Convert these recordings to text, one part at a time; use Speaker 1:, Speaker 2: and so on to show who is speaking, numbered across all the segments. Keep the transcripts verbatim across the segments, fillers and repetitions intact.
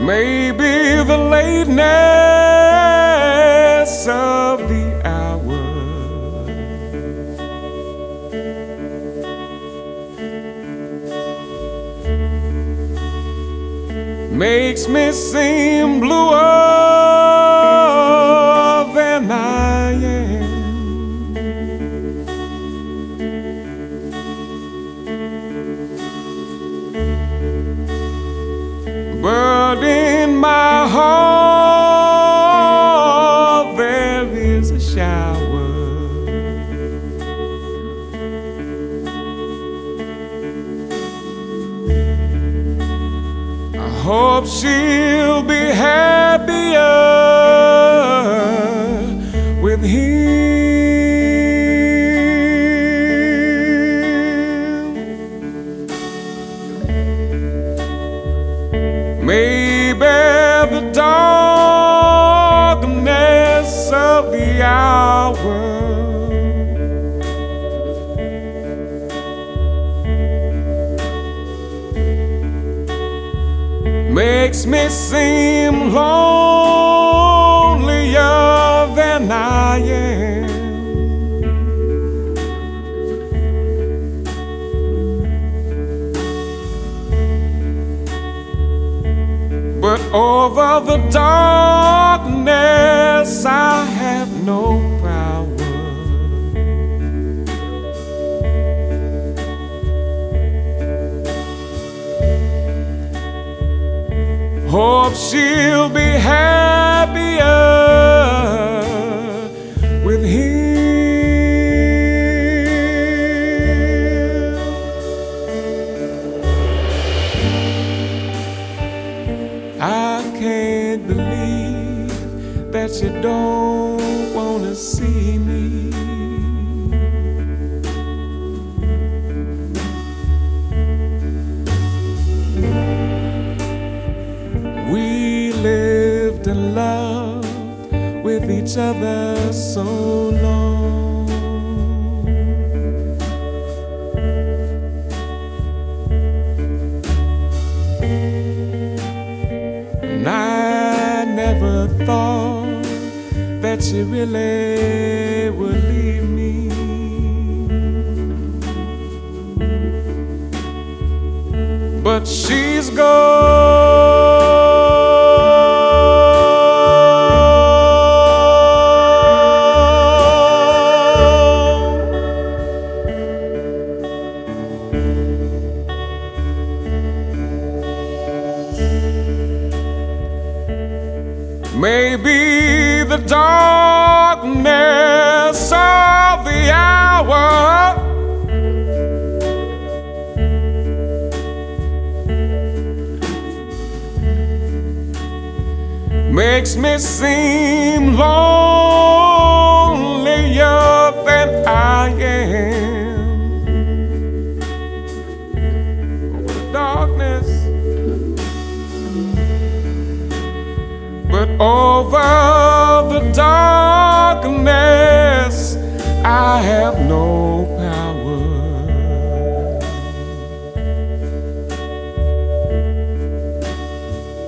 Speaker 1: Maybe the lateness of the hour makes me seem bluer than I am. But in my heart there is a shower. I hope she'll be happier with him. Maybe the darkness of the hour makes me seem lonelier than I am. But over the darkness I have no power. Hope she'll be happier with him. I can't believe that you don't wanna see me. We lived and loved with each other so long. And I never thought that you really would leave me. But she's gone. Maybe the darkness of the hour makes me seem lonelier than I am. Over the darkness, but over the darkness I have no power.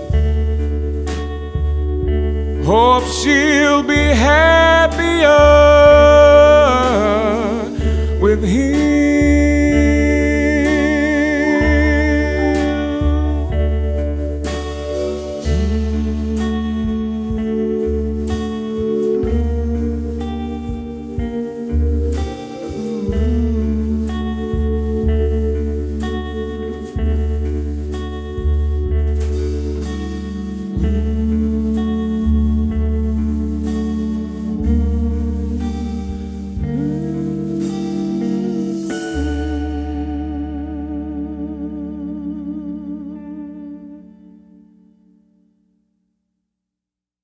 Speaker 1: Hope she'll be happier